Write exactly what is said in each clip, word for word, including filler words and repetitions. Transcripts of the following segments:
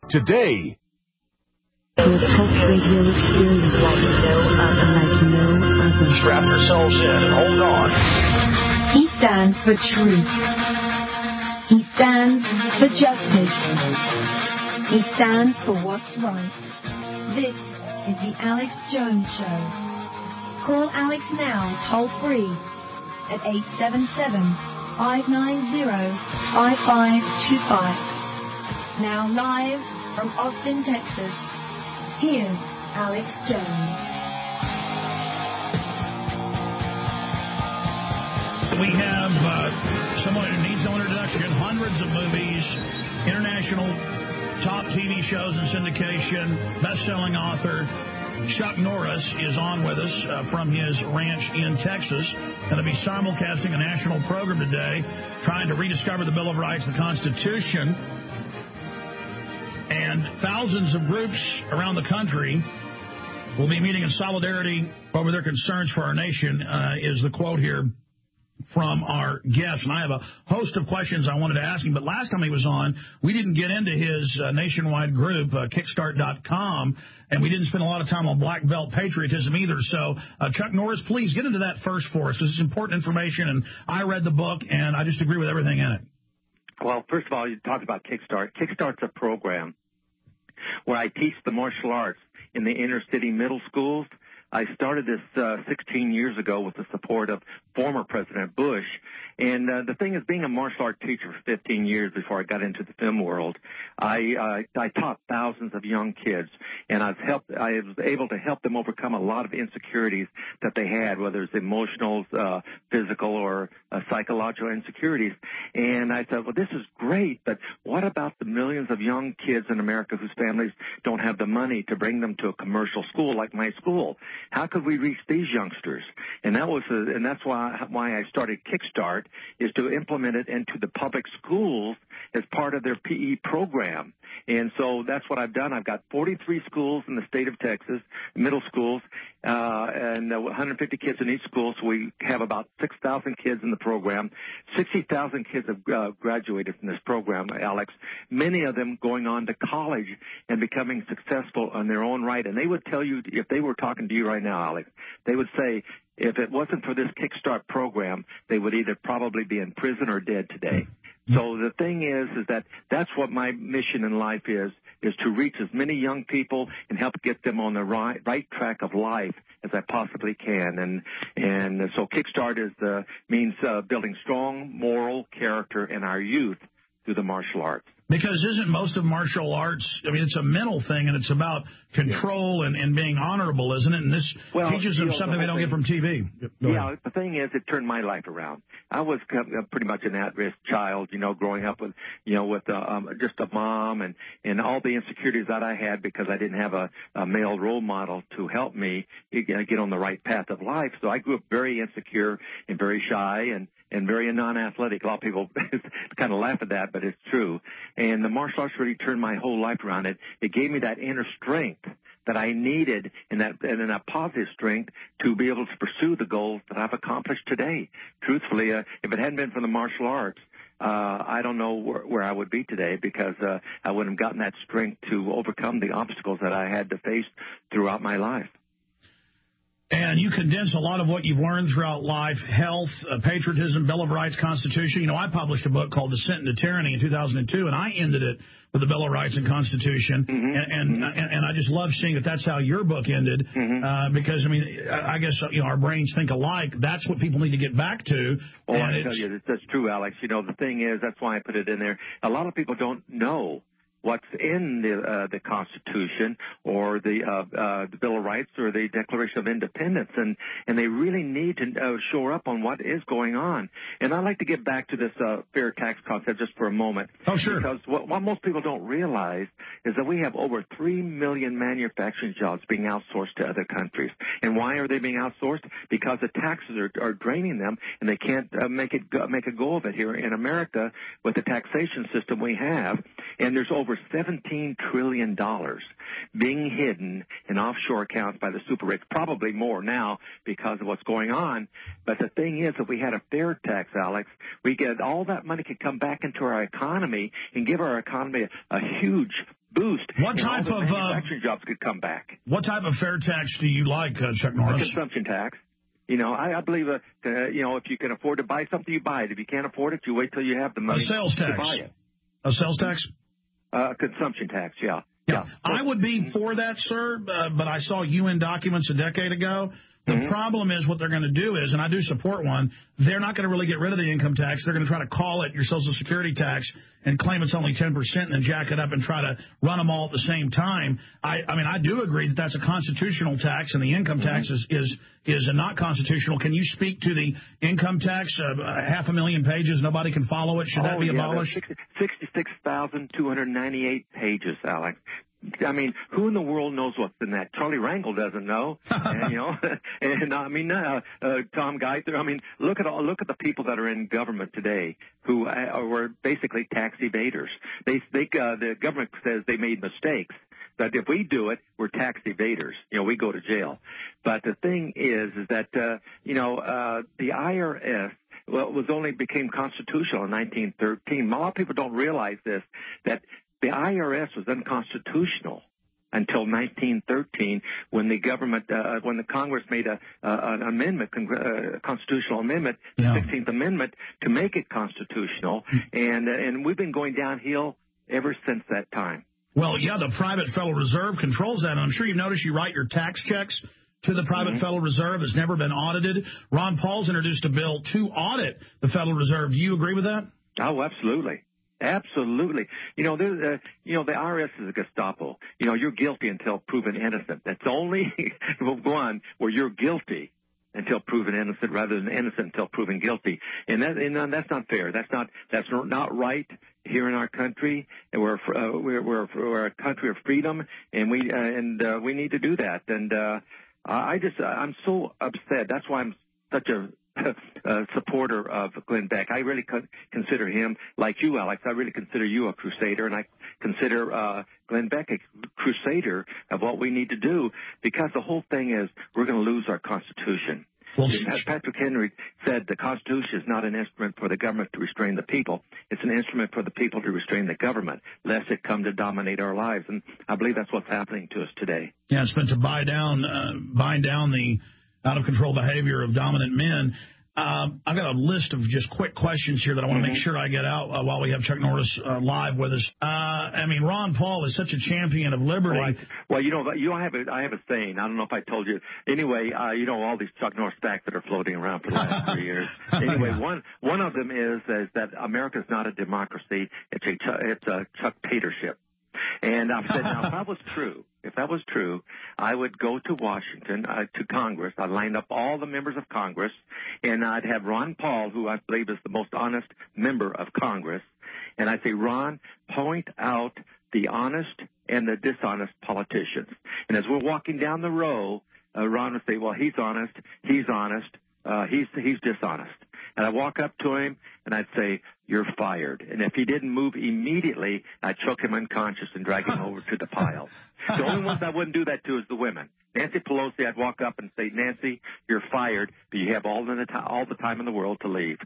today. For a talk radio experience like no other, like no other. Strap yourselves in and hold on. He stands for truth. He stands for justice. He stands for what's right. This is the Alex Jones Show. Call Alex now, toll free, at eight seven seven, five nine zero, five five two five. Now live from Austin, Texas, here's Alex Jones. We have uh, someone who needs no introduction, hundreds of movies, international top T V shows and syndication, best-selling author. Chuck Norris is on with us uh, from his ranch in Texas. Going to be simulcasting a national program today, trying to rediscover the Bill of Rights, the Constitution. And thousands of groups around the country will be meeting in solidarity over their concerns for our nation, uh, is the quote here from our guest. And I have a host of questions I wanted to ask him, but last time he was on, we didn't get into his uh, nationwide group, uh, kickstart dot com, and we didn't spend a lot of time on black belt patriotism either. So, uh, Chuck Norris, please get into that first for us, because it's important information, and I read the book, and I just agree with everything in it. Well, first of all, you talked about Kickstart. Kickstart's a program where I teach the martial arts in the inner city middle schools. I started this uh, sixteen years ago with the support of former President Bush. And uh, the thing is, being a martial art teacher for fifteen years before I got into the film world, I uh, I taught thousands of young kids, and I've helped. I was able to help them overcome a lot of insecurities that they had, whether it's emotional, uh, physical, or uh, psychological insecurities. And I said, well, this is great, but what about the millions of young kids in America whose families don't have the money to bring them to a commercial school like my school? How could we reach these youngsters? And that was, a, and that's why why I started Kickstart, is to implement it into the public schools as part of their P E program. And so that's what I've done. I've got forty-three schools in the state of Texas, middle schools, uh, and one hundred fifty kids in each school. So we have about six thousand kids in the program. sixty thousand kids have uh, graduated from this program, Alex, many of them going on to college and becoming successful on their own right. And they would tell you, if they were talking to you right now, Alex, they would say, if it wasn't for this Kickstart program, they would either probably be in prison or dead today. So the thing is, is that that's what my mission in life is, is to reach as many young people and help get them on the right, right track of life as I possibly can. And and so Kickstart is the means uh, building strong moral character in our youth through the martial arts. Because isn't most of martial arts, I mean, it's a mental thing, and it's about control and, and being honorable, isn't it? And this well, teaches them you know, something the they don't thing, get from T V. Yeah, the thing is, it turned my life around. I was pretty much an at-risk child, you know, growing up with, you know, with uh, um, just a mom and, and all the insecurities that I had because I didn't have a, a male role model to help me get on the right path of life. So I grew up very insecure and very shy and, and very non-athletic. A lot of people kind of laugh at that, but it's true. And the martial arts really turned my whole life around. It it gave me that inner strength that I needed, and that and that positive strength to be able to pursue the goals that I've accomplished today. Truthfully, uh, if it hadn't been for the martial arts, uh, I don't know where, where I would be today, because uh, I wouldn't have gotten that strength to overcome the obstacles that I had to face throughout my life. And you condense a lot of what you've learned throughout life: health, uh, patriotism, Bill of Rights, Constitution. You know, I published a book called Descent into Tyranny in two thousand two, and I ended it with the Bill of Rights and Constitution. Mm-hmm. And, and, mm-hmm. and and I just love seeing that that's how your book ended, mm-hmm. uh, because, I mean, I guess, you know, our brains think alike. That's what people need to get back to. Oh, I tell you, that's true, Alex. You know, the thing is, that's why I put it in there. A lot of people don't know what's in the uh, the Constitution or the uh, uh, the Bill of Rights or the Declaration of Independence, and and they really need to uh, shore up on what is going on. And I'd like to get back to this uh, fair tax concept just for a moment. Oh, sure. Because what, what most people don't realize is that we have over three million manufacturing jobs being outsourced to other countries. And why are they being outsourced? Because the taxes are, are draining them, and they can't uh, make it go, make a go of it here in America with the taxation system we have. And there's over seventeen trillion dollars being hidden in offshore accounts by the super rich, probably more now because of what's going on. But the thing is, if we had a fair tax, Alex, we get all that money could come back into our economy and give our economy a, a huge boost What you type know, of uh, manufacturing jobs could come back? What type of fair tax do you like, uh, Chuck Norris? A consumption tax. You know, I, I believe, uh, uh, you know, if you can afford to buy something, you buy it. If you can't afford it, you wait till you have the money a sales to tax. buy it. A sales tax? Uh, consumption tax, yeah. Yeah, yeah. I would be for that, sir, uh, but I saw U N documents a decade ago. The mm-hmm. problem is what they're going to do is, and I do support one, they're not going to really get rid of the income tax. They're going to try to call it your Social Security tax and claim it's only ten percent and then jack it up and try to run them all at the same time. I, I mean, I do agree that that's a constitutional tax, and the income mm-hmm. tax is, is, is not constitutional. Can you speak to the income tax? Uh, half a million pages, nobody can follow it. Should oh, that be yeah, abolished? sixty-six thousand two hundred ninety-eight pages, Alex. I mean, who in the world knows what's in that? Charlie Rangel doesn't know, and, you know. And I mean, uh, uh, Tom Geithner. I mean, look at all, look at the people that are in government today who uh, were basically tax evaders. They, they, uh, the government says they made mistakes. That if we do it, we're tax evaders. You know, we go to jail. But the thing is, is that uh, you know, uh, the I R S. Well, it was only became constitutional in nineteen thirteen. A lot of people don't realize this, that the I R S was unconstitutional until nineteen thirteen, when the government, uh, when the Congress made a uh, an amendment, uh, constitutional amendment, the yeah. sixteenth Amendment, to make it constitutional, and uh, and we've been going downhill ever since that time. Well, yeah, the private Federal Reserve controls that. And I'm sure you've noticed you write your tax checks to the private mm-hmm. Federal Reserve. It's never been audited. Ron Paul's introduced a bill to audit the Federal Reserve. Do you agree with that? Oh, absolutely. Absolutely. You know, uh, you know, the I R S is a Gestapo. You know, you're guilty until proven innocent. That's only one where you're guilty until proven innocent, rather than innocent until proven guilty. And that, and that's not fair. That's not, that's not right here in our country. And we're, uh, we're, we're, we're a country of freedom, and we, uh, and, uh, we need to do that. And, uh, I just, uh, I'm so upset. That's why I'm such a, Uh, supporter of Glenn Beck. I really co- consider him, like you, Alex, I really consider you a crusader, and I consider uh, Glenn Beck a crusader of what we need to do, because the whole thing is we're going to lose our Constitution. Well, Patrick Henry said the Constitution is not an instrument for the government to restrain the people. It's an instrument for the people to restrain the government, lest it come to dominate our lives. And I believe that's what's happening to us today. Yeah, it's meant to buy down, uh, bind down the out-of-control behavior of dominant men. Um, I've got a list of just quick questions here that I want to mm-hmm. make sure I get out uh, while we have Chuck Norris uh, live with us. Uh, I mean, Ron Paul is such a champion of liberty. Well, I, well you know, you have a, I have a saying. I don't know if I told you. Anyway, uh, you know, all these Chuck Norris facts that are floating around for the last three years. Anyway, yeah. one one of them is, is that America is not a democracy. It's a it's a Chuck-tatorship. And I've said, now, if that was true, if that was true, I would go to Washington, uh, to Congress. I'd line up all the members of Congress, and I'd have Ron Paul, who I believe is the most honest member of Congress, and I'd say, Ron, point out the honest and the dishonest politicians. And as we're walking down the row, uh, Ron would say, well, he's honest, he's honest, uh, he's he's dishonest. And I walk up to him, and I'd say, you're fired. And if he didn't move immediately, I'd choke him unconscious and drag him over to the pile. The only ones I wouldn't do that to is the women. Nancy Pelosi, I'd walk up and say, Nancy, you're fired, but you have all the, all the time in the world to leave.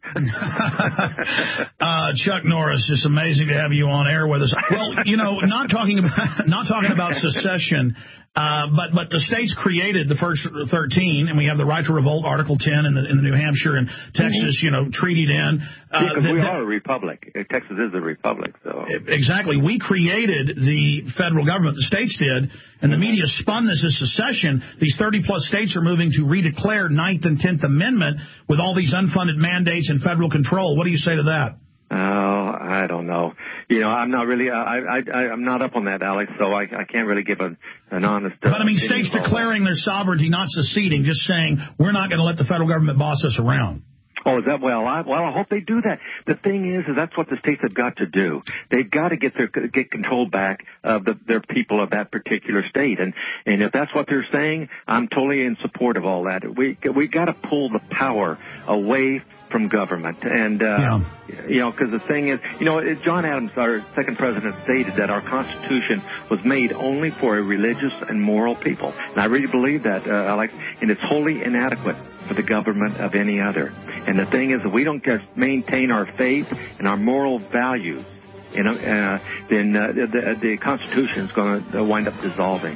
uh, Chuck Norris, it's amazing to have you on air with us. Well, you know, not talking about not talking about secession, uh, but but the states created the first thirteen, and we have the right to revolt, Article ten, in the in the New Hampshire and Texas, mm-hmm. you know, treated in. Uh, yeah, because we that, are a republic. Texas is a republic. So exactly, we created the federal government. The states did, and the media spun this as secession. These thirty plus states are moving to redeclare Ninth and Tenth Amendment with all these unfunded mandates and federal control. What do you say to that? Oh, I don't know. You know, I'm not really, I, I, I'm not up on that, Alex, so I, I can't really give a, an honest uh, But, I mean, states declaring their sovereignty, not seceding, just saying, we're not going to let the federal government boss us around. Oh, is that, well, I, well, I hope they do that. The thing is, is that's what the states have got to do. They've got to get their, get control back of the, their people of that particular state. And, and if that's what they're saying, I'm totally in support of all that. We, we got to pull the power away from government. And, uh, yeah. you know, because the thing is, you know, John Adams, our second president, stated that our Constitution was made only for a religious and moral people. And I really believe that, uh, Alex, and it's wholly inadequate for the government of any other. And the thing is, if we don't just maintain our faith and our moral values, you know, uh, then uh, the, the Constitution is going to wind up dissolving.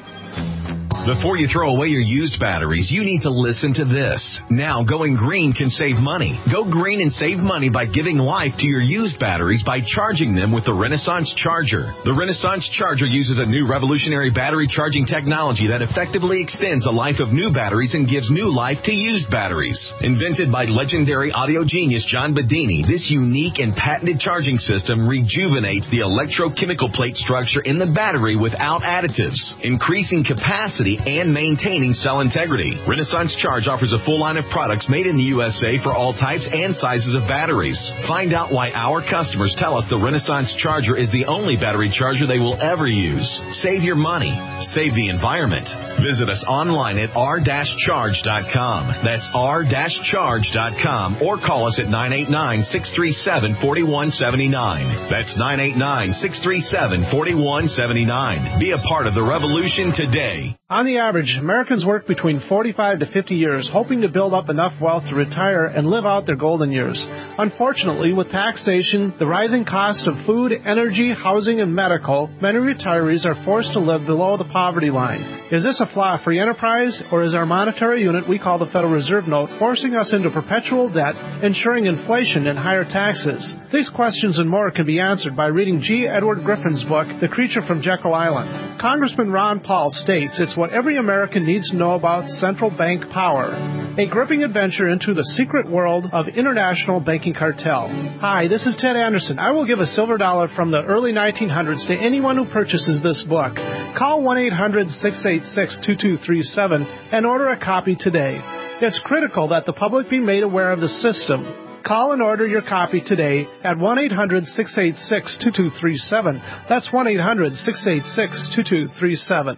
Before you throw away your used batteries, you need to listen to this. Now, going green can save money. Go green and save money by giving life to your used batteries by charging them with the Renaissance Charger. The Renaissance Charger uses a new revolutionary battery charging technology that effectively extends the life of new batteries and gives new life to used batteries. Invented by legendary audio genius John Bedini, this unique and patented charging system rejuvenates the electrochemical plate structure in the battery without additives, increasing capacity and maintaining cell integrity. Renaissance Charge offers a full line of products made in the U S A for all types and sizes of batteries. Find out why our customers tell us the Renaissance Charger is the only battery charger they will ever use. Save your money. Save the environment. Visit us online at r dash charge dot com. That's r dash charge dot com or call us at nine eight nine, six three seven, four one seven nine. That's nine eight nine, six three seven, four one seven nine. Be a part of the revolution today. On the average, Americans work between forty-five to fifty years, hoping to build up enough wealth to retire and live out their golden years. Unfortunately, with taxation, the rising cost of food, energy, housing, and medical, many retirees are forced to live below the poverty line. Is this a flaw free enterprise, or is our monetary unit we call the Federal Reserve Note forcing us into perpetual debt, ensuring inflation and higher taxes? These questions and more can be answered by reading G. Edward Griffin's book, The Creature from Jekyll Island. Congressman Ron Paul states it's what every American needs to know about central bank power. A gripping adventure into the secret world of international banking cartel. Hi, this is Ted Anderson. I will give a silver dollar from the early nineteen hundreds to anyone who purchases this book. Call one eight hundred, six eight six, two two three seven and order a copy today. It's critical that the public be made aware of the system. Call and order your copy today at one eight hundred, six eight six, two two three seven. That's one eight hundred, six eight six, two two three seven.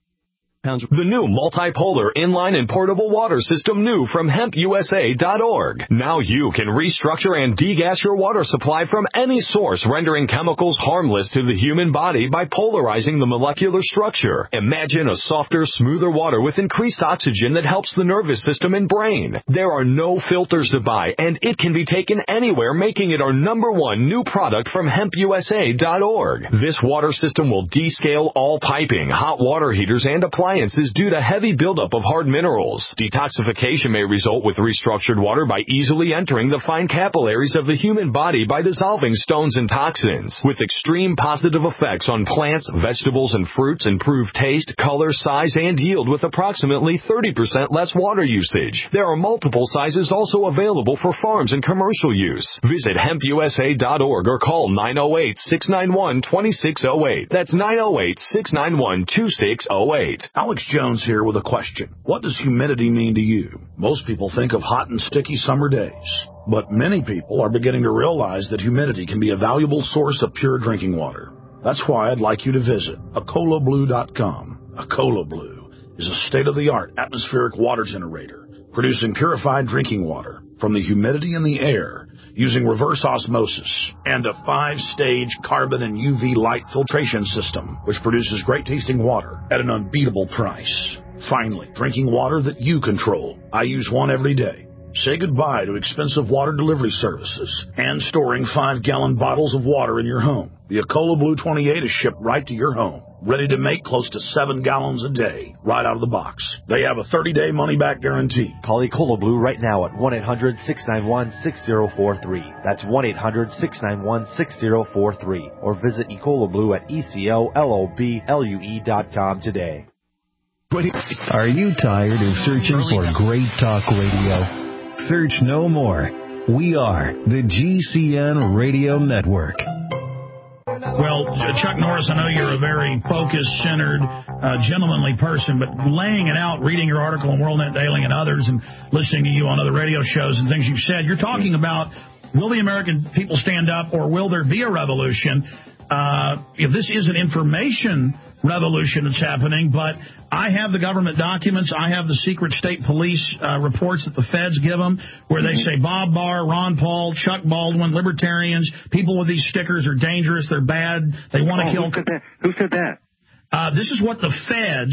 The new multipolar inline and portable water system new from hemp u s a dot org. Now you can restructure and degas your water supply from any source, rendering chemicals harmless to the human body by polarizing the molecular structure. Imagine a softer, smoother water with increased oxygen that helps the nervous system and brain. There are no filters to buy, and it can be taken anywhere, making it our number one new product from hemp u s a dot org. This water system will descale all piping, hot water heaters, and appliances due to heavy buildup of hard minerals. Detoxification may result with restructured water by easily entering the fine capillaries of the human body by dissolving stones and toxins. With extreme positive effects on plants, vegetables, and fruits, improve taste, color, size, and yield with approximately thirty percent less water usage. There are multiple sizes also available for farms and commercial use. Visit hemp u s a dot org or call nine oh eight, six nine one, two six oh eight. That's nine oh eight, six nine one, two six oh eight. Alex Jones here with a question. What does humidity mean to you? Most people think of hot and sticky summer days, but many people are beginning to realize that humidity can be a valuable source of pure drinking water. That's why I'd like you to visit Acola Blue dot com. Acola Blue is a state-of-the-art atmospheric water generator, producing purified drinking water from the humidity in the air using reverse osmosis and a five-stage carbon and U V light filtration system, which produces great-tasting water at an unbeatable price. Finally, drinking water that you control. I use one every day. Say goodbye to expensive water delivery services and storing five-gallon bottles of water in your home. The Acola Blue twenty-eight is shipped right to your home, ready to make close to seven gallons a day, right out of the box. They have a thirty-day money-back guarantee. Call Acola Blue right now at one eight hundred, six nine one, six zero four three. That's one eight hundred, six nine one, six zero four three. Or visit Ecola Blue at E C O L O B L U E dot com today. Are you tired of searching for great talk radio? Search no more. We are the G C N Radio Network. Well, Chuck Norris, I know you're a very focused, centered, uh, gentlemanly person, but laying it out, reading your article in WorldNet Daily and others, and listening to you on other radio shows and things you've said, you're talking about, will the American people stand up, or will there be a revolution? Uh, if this is an information revolution that's happening, but I have the government documents, I have the secret state police uh, reports that the feds give them, where they say Bob Barr, Ron Paul, Chuck Baldwin, libertarians, people with these stickers are dangerous, they're bad, they want to oh, kill... Who said that? Who said that? Uh, this is what the feds,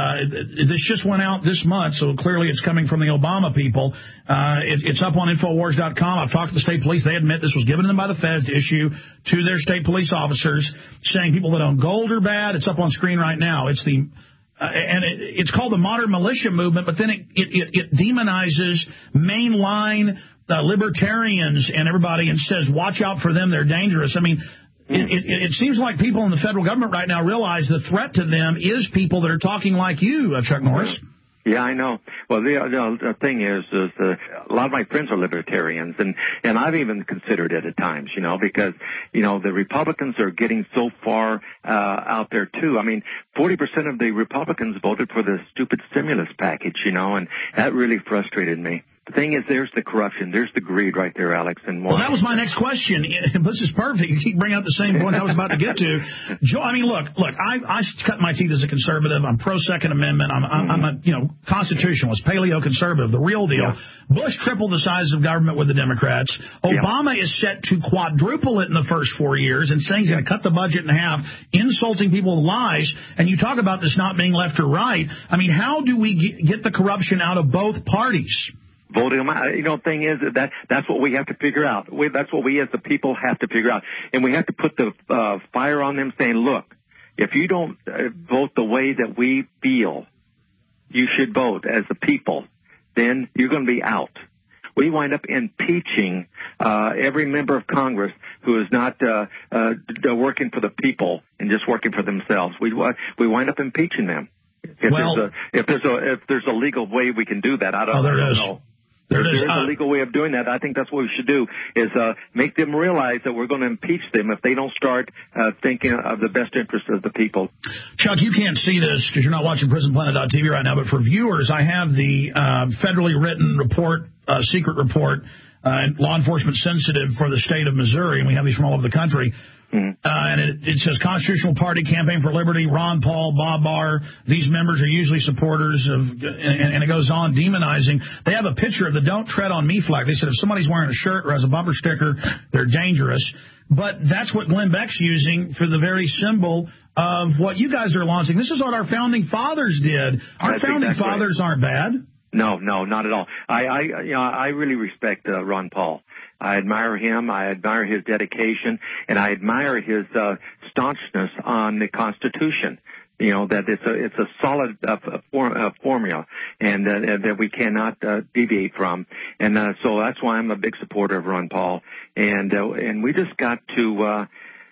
uh, this just went out this month, so clearly it's coming from the Obama people. Uh, it, it's up on Infowars dot com. I've talked to the state police. They admit this was given to them by the feds to issue to their state police officers, saying people that own gold are bad. It's up on screen right now. It's the uh, and it, it's called the modern militia movement, but then it, it, it, it demonizes mainline uh, libertarians and everybody and says, watch out for them, they're dangerous. I mean, It, it, it seems like people in the federal government right now realize the threat to them is people that are talking like you, uh, Chuck Norris. Yeah, I know. Well, the, the thing is, is uh, a lot of my friends are libertarians, and, and I've even considered it at times, you know, because, you know, the Republicans are getting so far uh, out there, too. I mean, forty percent of the Republicans voted for the stupid stimulus package, you know, and that really frustrated me. The thing is, there's the corruption. There's the greed right there, Alex. And more. Well, that was my next question. This is perfect. You keep bringing up the same point I was about to get to. Joe, I mean, look, look. I, I cut my teeth as a conservative. I'm pro Second Amendment. I'm, I'm, I'm a you know constitutionalist, paleo conservative, the real deal. Yeah. Bush tripled the size of government with the Democrats. Obama yeah. is set to quadruple it in the first four years, and saying he's going to cut the budget in half, insulting people with lies. And you talk about this not being left or right. I mean, how do we get the corruption out of both parties? Voting them out. You know, the thing is that that's what we have to figure out. We, that's what we as the people have to figure out. And we have to put the uh, fire on them saying, look, if you don't uh, vote the way that we feel you should vote as the people, then you're going to be out. We wind up impeaching uh, every member of Congress who is not uh, uh, working for the people and just working for themselves. We we wind up impeaching them. If, well, there's, a, if there's a if there's a legal way we can do that, I don't, oh, there I don't is. know. There There's is a legal way of doing that. I think that's what we should do, is uh, make them realize that we're going to impeach them if they don't start uh, thinking of the best interest of the people. Chuck, you can't see this because you're not watching Prison Planet dot T V right now, but for viewers, I have the uh, federally written report, uh, secret report, uh, law enforcement sensitive for the state of Missouri, and we have these from all over the country. Mm-hmm. Uh, and it, it says Constitutional Party, Campaign for Liberty, Ron Paul, Bob Barr. These members are usually supporters of, and, and it goes on demonizing. They have a picture of the Don't Tread on Me flag. They said if somebody's wearing a shirt or has a bumper sticker, they're dangerous. But that's what Glenn Beck's using for the very symbol of what you guys are launching. This is what our founding fathers did. Our that's founding exactly fathers right. aren't bad. No, no, not at all. I, I, you know, I really respect uh, Ron Paul. I admire him. I admire his dedication, and I admire his uh, staunchness on the Constitution. You know, that it's a it's a solid uh, form, uh, formula, and uh, that we cannot uh, deviate from. And uh, so that's why I'm a big supporter of Ron Paul. And uh, and we just got to. Uh,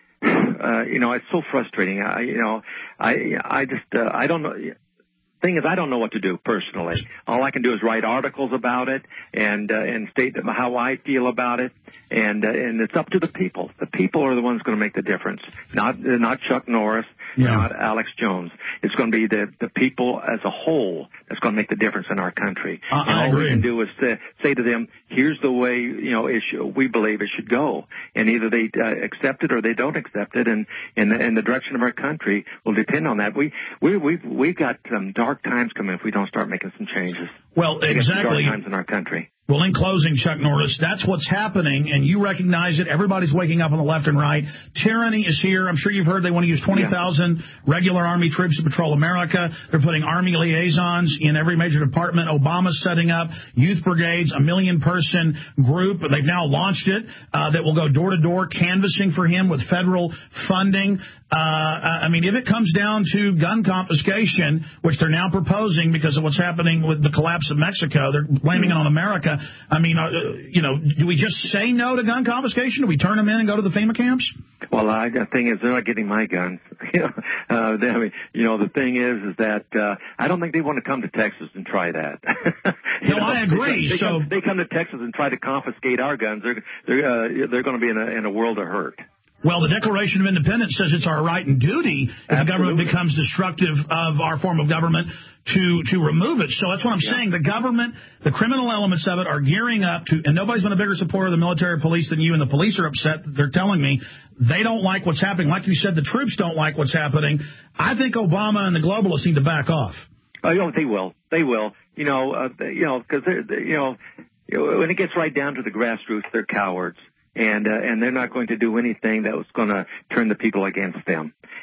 uh, you know, it's so frustrating. I, you know, I I just uh, I don't know. Thing is, I don't know what to do personally. All I can do is write articles about it and uh, and state how I feel about it, and uh, and it's up to the people. The people are the ones going to make the difference, not uh, not Chuck Norris, yeah. not Alex Jones. It's going to be the the people as a whole that's going to make the difference in our country. Uh, and I all agree. we can do is say, say to them, "Here's the way you know it should, we believe it should go," and either they uh, accept it or they don't accept it, and and the, and the direction of our country will depend on that. We we we've we've got some dark times coming if we don't start making some changes. Well, exactly. Dark times in our country. Well, in closing, Chuck Norris, that's what's happening, and you recognize it. Everybody's waking up on the left and right. Tyranny is here. I'm sure you've heard they want to use twenty thousand yeah. regular Army troops to patrol America. They're putting Army liaisons in every major department. Obama's setting up youth brigades, a million-person group. They've now launched it uh, that will go door-to-door canvassing for him with federal funding. Uh, I mean, if it comes down to gun confiscation, which they're now proposing because of what's happening with the collapse of Mexico, they're blaming it on America. I mean, uh, you know, do we just say no to gun confiscation? Do we turn them in and go to the FEMA camps? Well, I, the thing is, they're not getting my guns. you know, uh, they, I mean, you know, the thing is, is that uh, I don't think they want to come to Texas and try that. no, know, I agree. They, they, so come, they come to Texas and try to confiscate our guns. They're they're uh, they're going to be in a in a world of hurt. Well, the Declaration of Independence says it's our right and duty if the government becomes destructive of our form of government to to remove it. So that's what I'm yeah. saying. The government, the criminal elements of it are gearing up to, and nobody's been a bigger supporter of the military police than you, and the police are upset. They're telling me they don't like what's happening. Like you said, the troops don't like what's happening. I think Obama and the globalists need to back off. Oh, you know, they will. They will. You know, uh, they, you know, because they're, they, you know, when it gets right down to the grassroots, they're cowards. And uh, and they're not going to do anything that was going to turn the people against them.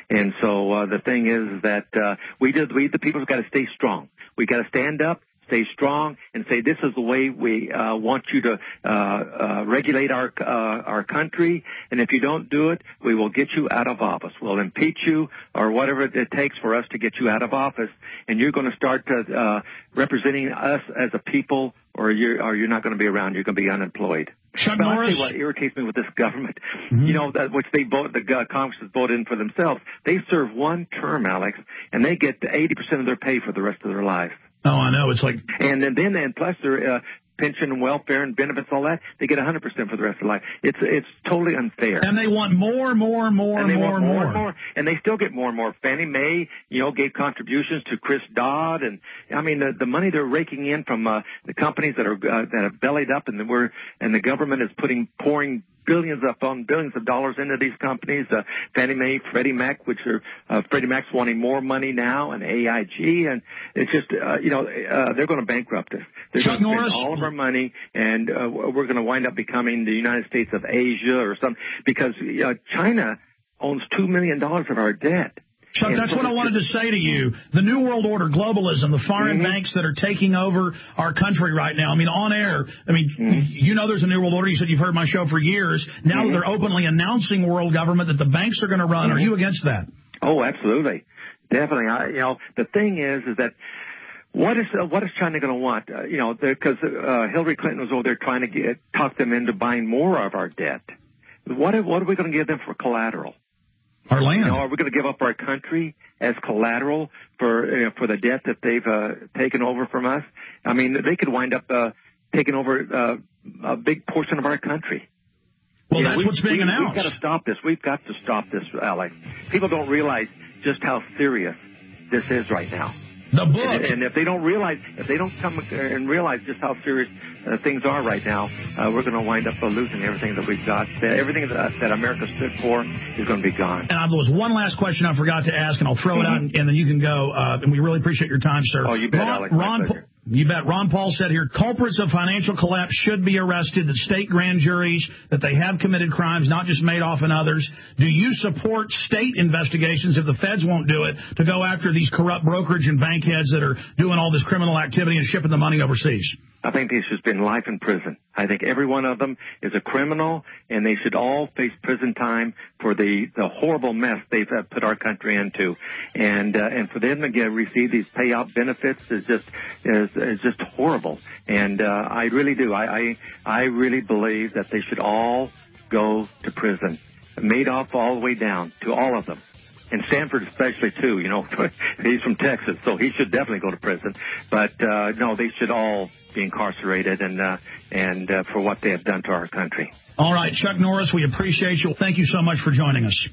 And so uh, the thing is that uh, we, did, we the people have got to stay strong. We got to stand up, stay strong, and say this is the way we uh, want you to uh, uh, regulate our uh, our country. And if you don't do it, we will get you out of office. We'll impeach you or whatever it takes for us to get you out of office. And you're going to start to, uh, representing us as a people, or you're or you're not going to be around. You're going to be unemployed. Chuck but Norris. I'll tell you what irritates me with this government, mm-hmm. you know, that, which they vote, the uh, Congress has voted in for themselves. They serve one term, Alex, and they get eighty percent of their pay for the rest of their life. Oh, I know. It's like, and then, then and plus their uh, pension and welfare and benefits, all that, they get one hundred percent for the rest of their life. It's it's totally unfair. And they want more, more, more, and they more, want more, more, and more, and they still get more and more. Fannie Mae, you know, gave contributions to Chris Dodd, and I mean the, the money they're raking in from uh, the companies that are uh, that have bellied up, and the, we're and the government is putting pouring billions upon billions of dollars into these companies. Uh, Fannie Mae, Freddie Mac, which are uh, Freddie Mac's wanting more money now, and A I G, and it's just uh, you know uh, they're going to bankrupt us. They're Chuck going to spend Norris. all of our money, and uh, we're going to wind up becoming the United States of Asia or something, because uh, China owns two million dollars of our debt. Chuck, and that's so what I wanted to say to you. The New World Order, globalism, the foreign mm-hmm. banks that are taking over our country right now. I mean, on air, I mean, mm-hmm. you know there's a New World Order. You said you've heard my show for years. Now mm-hmm. they're openly announcing world government that the banks are going to run. Mm-hmm. Are you against that? Oh, absolutely. Definitely. I, you know, the thing is, is that What is uh, what is China going to want? Uh, you know, because uh, Hillary Clinton was over there trying to get, talk them into buying more of our debt. What are, what are we going to give them for collateral? Our land. You know, are we going to give up our country as collateral for you know, for the debt that they've uh, taken over from us? I mean, they could wind up uh, taking over uh, a big portion of our country. Well, yeah, that's we, what's being we, announced. We've got to stop this. We've got to stop this, Alex. People don't realize just how serious this is right now. The book. And, and if they don't realize, if they don't come and realize just how serious uh, things are right now, uh, we're going to wind up uh, losing everything that we've got. Everything that, that America stood for is going to be gone. And uh, there was one last question I forgot to ask, and I'll throw mm-hmm. it out, and, and then you can go. Uh, and we really appreciate your time, sir. Oh, you bet, Ron, Alex. Ron, You bet. Ron Paul said here, culprits of financial collapse should be arrested, that state grand juries, that they have committed crimes, not just Madoff and others. Do you support state investigations, if the feds won't do it, to go after these corrupt brokerage and bank heads that are doing all this criminal activity and shipping the money overseas? I think they should spend life in prison. I think every one of them is a criminal, and they should all face prison time for the, the horrible mess they've uh, put our country into. And uh, and for them to get receive these payout benefits is just is, is just horrible. And uh, I really do. I, I I really believe that they should all go to prison, Madoff all the way down to all of them. And Stanford especially, too, you know, he's from Texas, so he should definitely go to prison. But, uh, no, they should all be incarcerated and uh, and uh, for what they have done to our country. All right, Chuck Norris, we appreciate you. Thank you so much for joining us.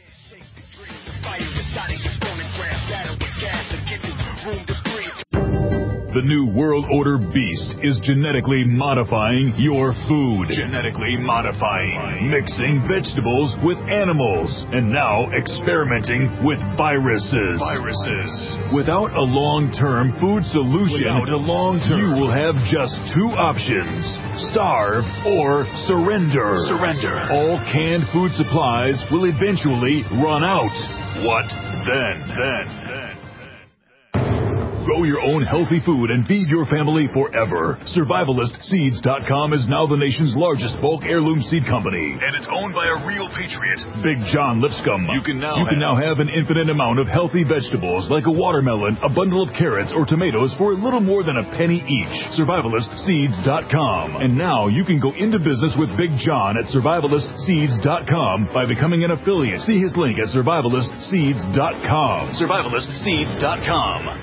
The New World Order beast is genetically modifying your food. Genetically modifying. Mixing vegetables with animals. And now experimenting with viruses. Viruses. Without a long-term food solution, Without a long-term, you will have just two options. Starve or surrender. Surrender. All canned food supplies will eventually run out. What then? Then. Then. Grow your own healthy food and feed your family forever. Survivalist Seeds dot com is now the nation's largest bulk heirloom seed company. And it's owned by a real patriot, Big John Lipscomb. You can now, you can now have an infinite amount of healthy vegetables like a watermelon, a bundle of carrots, or tomatoes for a little more than a penny each. Survivalist Seeds dot com. And now you can go into business with Big John at Survivalist Seeds dot com by becoming an affiliate. See his link at Survivalist Seeds dot com. Survivalist Seeds dot com.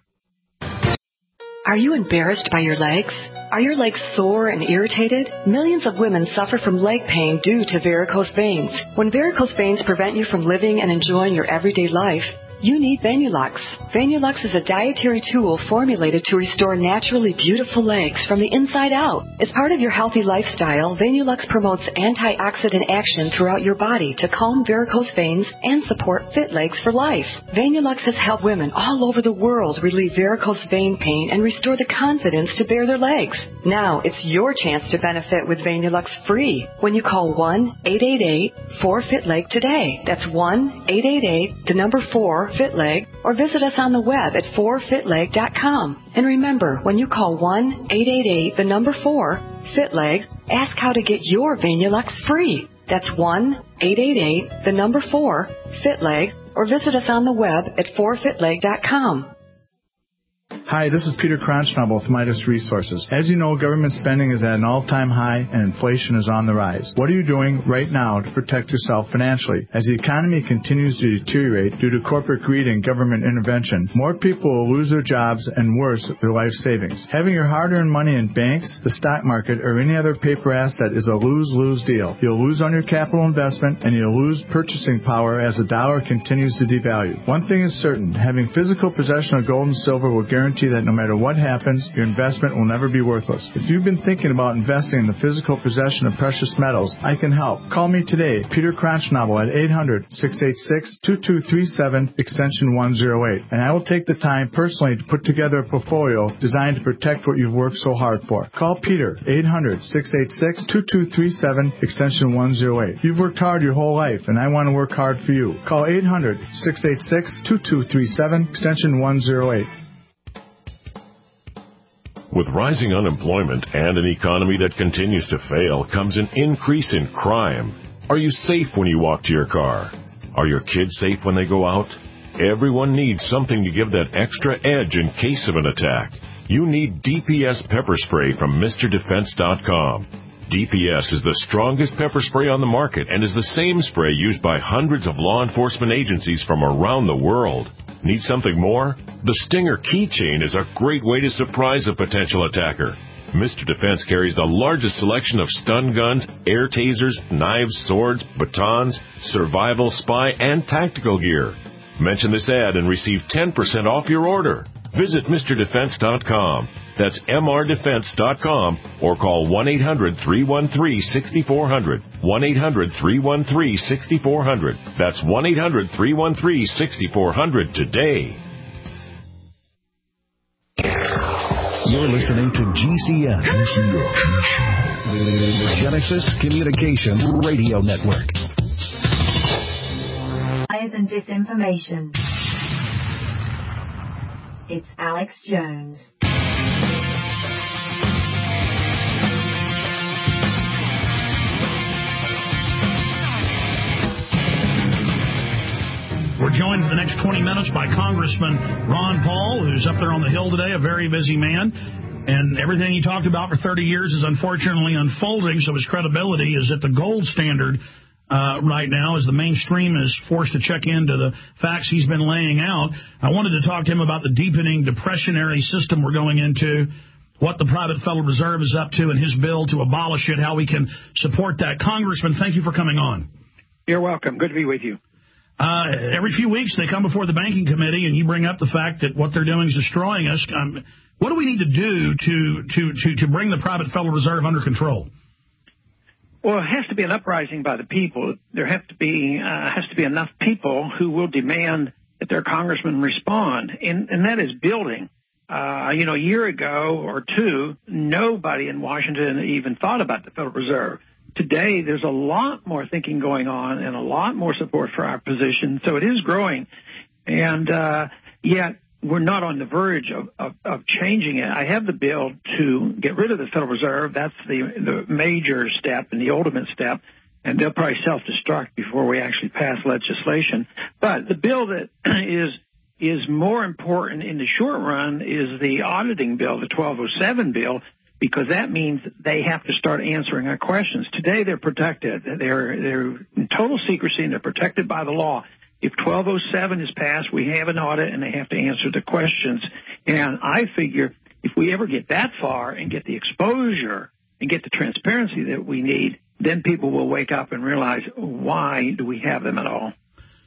Are you embarrassed by your legs? Are your legs sore and irritated? Millions of women suffer from leg pain due to varicose veins. When varicose veins prevent you from living and enjoying your everyday life, You need Venulux. Venulux is a dietary tool formulated to restore naturally beautiful legs from the inside out. As part of your healthy lifestyle, Venulux promotes antioxidant action throughout your body to calm varicose veins and support fit legs for life. Venulux has helped women all over the world relieve varicose vein pain and restore the confidence to bare their legs. Now it's your chance to benefit with Venulux free when you call one eight eight eight four fit leg today. That's one eight eight eight, the number four, fit leg, or visit us on the web at four fit leg dot com. And remember, when you call one eight eight eight, the number four, fit leg, ask how to get your Venulux free. That's one eight eight eight, the number four, fit leg, or visit us on the web at four fit leg dot com. Hi, this is Peter Kronschnabel with Midas Resources. As you know, government spending is at an all-time high and inflation is on the rise. What are you doing right now to protect yourself financially? As the economy continues to deteriorate due to corporate greed and government intervention, more people will lose their jobs and, worse, their life savings. Having your hard-earned money in banks, the stock market, or any other paper asset is a lose-lose deal. You'll lose on your capital investment and you'll lose purchasing power as the dollar continues to devalue. One thing is certain, having physical possession of gold and silver will guarantee that no matter what happens, your investment will never be worthless. If you've been thinking about investing in the physical possession of precious metals, I can help. Call me today, Peter Kronschnabel, at eight hundred, six eight six, two two three seven, extension one oh eight, and I will take the time personally to put together a portfolio designed to protect what you've worked so hard for. Call Peter, eight hundred, six eight six, two two three seven, extension one oh eight. You've worked hard your whole life, and I want to work hard for you. Call eight hundred, six eight six, two two three seven, extension one oh eight. With rising unemployment and an economy that continues to fail comes an increase in crime. Are you safe when you walk to your car? Are your kids safe when they go out? Everyone needs something to give that extra edge in case of an attack. You need D P S pepper spray from Mister Defense dot com. D P S is the strongest pepper spray on the market and is the same spray used by hundreds of law enforcement agencies from around the world. Need something more? The Stinger keychain is a great way to surprise a potential attacker. Mister Defense carries the largest selection of stun guns, air tasers, knives, swords, batons, survival, spy, and tactical gear. Mention this ad and receive ten percent off your order. Visit Mister Defense dot com. That's M R Defense dot com or call one eight hundred, three one three, six four zero zero. one eight hundred, three one three, six four zero zero. That's one eight hundred, three one three, six four zero zero today. You're listening to G C N, the Genesis Communication Radio Network. Lies and disinformation. It's Alex Jones. We're joined for the next twenty minutes by Congressman Ron Paul, who's up there on the Hill today, a very busy man. And everything he talked about for thirty years is unfortunately unfolding, so his credibility is at the gold standard uh, right now as the mainstream is forced to check into the facts he's been laying out. I wanted to talk to him about the deepening depressionary system we're going into, what the private Federal Reserve is up to, and his bill to abolish it, how we can support that. Congressman, thank you for coming on. You're welcome. Good to be with you. Uh, every few weeks they come before the Banking Committee and you bring up the fact that what they're doing is destroying us. Um, what do we need to do to, to, to, to bring the private Federal Reserve under control? Well, it has to be an uprising by the people. There have to be uh, has to be enough people who will demand that their congressmen respond, and, and that is building. Uh, you know, a year ago or two, nobody in Washington even thought about the Federal Reserve. Today, there's a lot more thinking going on and a lot more support for our position, so it is growing. And uh, yet, we're not on the verge of, of, of changing it. I have the bill to get rid of the Federal Reserve. That's the, the major step and the ultimate step, and they'll probably self-destruct before we actually pass legislation. But the bill that is is more important in the short run is the auditing bill, the twelve oh seven bill, because that means they have to start answering our questions. Today, they're protected. They're, they're in total secrecy, and they're protected by the law. If twelve oh seven is passed, we have an audit, and they have to answer the questions. And I figure if we ever get that far and get the exposure and get the transparency that we need, then people will wake up and realize, why do we have them at all?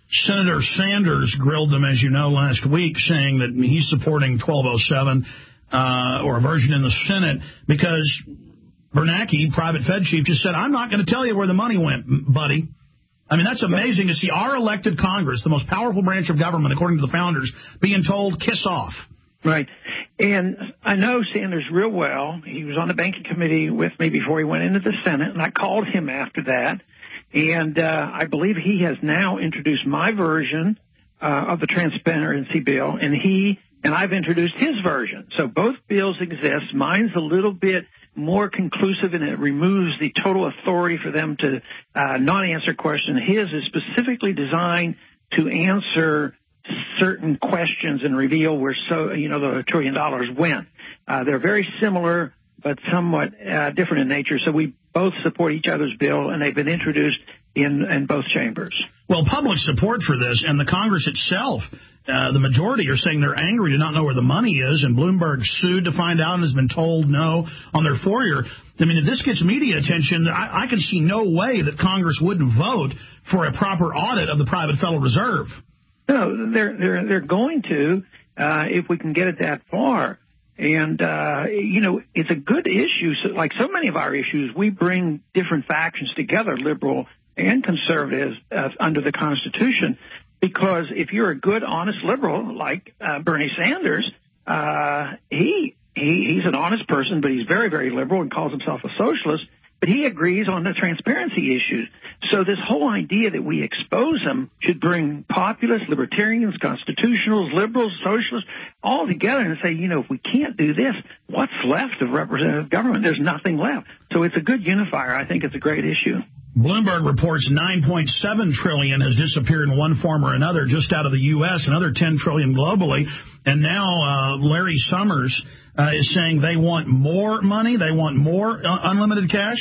Senator Sanders grilled them, as you know, last week, saying that he's supporting twelve oh seven uh, or a version in the Senate because Bernanke, private Fed chief, just said, I'm not going to tell you where the money went, buddy. I mean, that's amazing to see our elected Congress, the most powerful branch of government, according to the founders, being told, kiss off. Right. And I know Sanders real well. He was on the banking committee with me before he went into the Senate, and I called him after that. And uh, I believe he has now introduced my version uh, of the transparency bill, and he and I've introduced his version. So both bills exist. Mine's a little bit more conclusive, and it removes the total authority for them to uh, not answer questions. His is specifically designed to answer certain questions and reveal where so you know the trillion dollars went. Uh, they're very similar, but somewhat uh, different in nature. So we both support each other's bill, and they've been introduced in, in both chambers. Well, public support for this, and the Congress itself, uh, the majority are saying they're angry to not know where the money is, and Bloomberg sued to find out and has been told no on their foyer. I mean, if this gets media attention, I, I can see no way that Congress wouldn't vote for a proper audit of the private Federal Reserve. No, they're they're they're going to uh, if we can get it that far. And, uh, you know, it's a good issue. So, like so many of our issues, we bring different factions together, liberal and conservatives, uh, under the Constitution. Because if you're a good, honest liberal like uh, Bernie Sanders, uh, he, he he's an honest person, but he's very, very liberal and calls himself a socialist. But he agrees on the transparency issues. So this whole idea that we expose them should bring populists, libertarians, constitutionals, liberals, socialists all together and say, you know, if we can't do this, what's left of representative government? There's nothing left. So it's a good unifier. I think it's a great issue. Bloomberg reports nine point seven trillion dollars has disappeared in one form or another just out of the U S, another ten trillion dollars globally. And now uh, Larry Summers uh, is saying they want more money, they want more uh, unlimited cash.